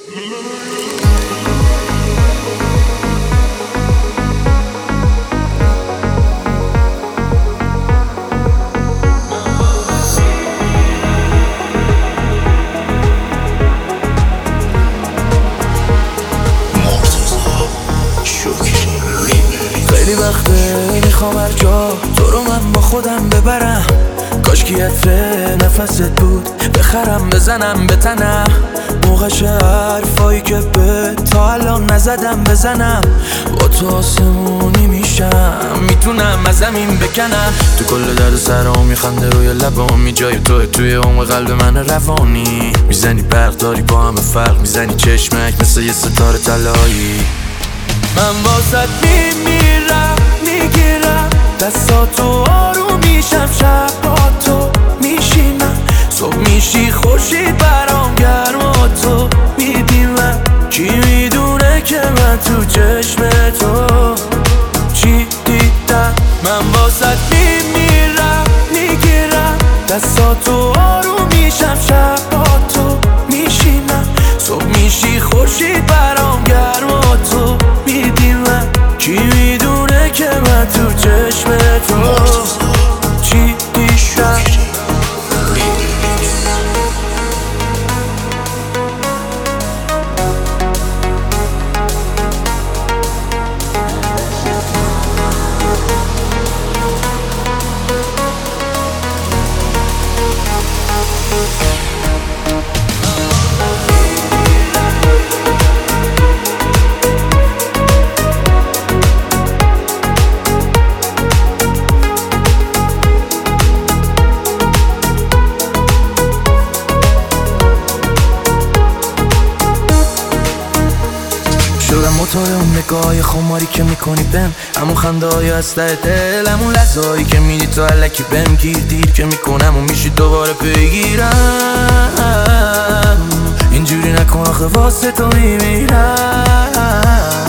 خیلی وقته میخوام هر جا تو رو من با خودم ببرم، کاش که عطر نفست بود بخرم بزنم به تنم، موقعش حرفایی که به تا الان نزدم بزنم، با تو آسمونی میشم میتونم از زمین بکنم، تو کل درد سرام میخنده روی لبامی، جای توی عمق قلب من روانی، میزنی برق داری با همه فرق، میزنی چشمک مثل یه ستاره طلایی، من واسط میمیرم میگیرم دستاتو آروم میشم، شب با تو میشینم، صبح میشی خورشید برام گرم و تو میدیمم، کی میدونه که من تو چشم تو چی دیدم، من واسط میمیرم میگیرم دستاتو آروم میشم، شب با تو میشینم، صبح میشی خورشید برام گرم و تو میدیمم، کی میدونه که من تو چشم تو چی دیدم. شدم موتور اون نگاه خماری که میکنی بهم، همون خنده های اسلحه دل، همون لحظه‌هایی که میدی تو علکی بهم گیر دیر که میکنم و میشی دوباره بگیرم، اینجوری نکن آخه واسه تو میمیرم،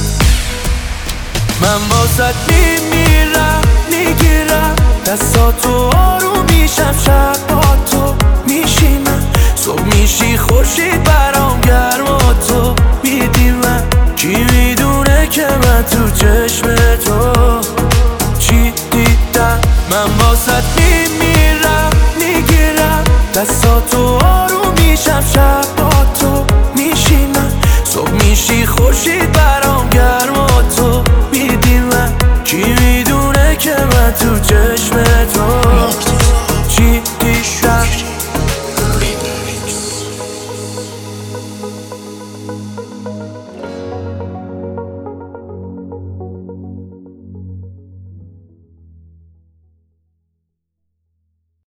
من واسط میمیرم میگیرم دستاتو آروم میشم، شب با تو میشینم، صبح میشی خورشید برام گرم و تو میدیمم، کی میدونه که من تو چشم تو چی دیدم، من واسط میمیرم میگیرم دستاتو آروم میشم، شب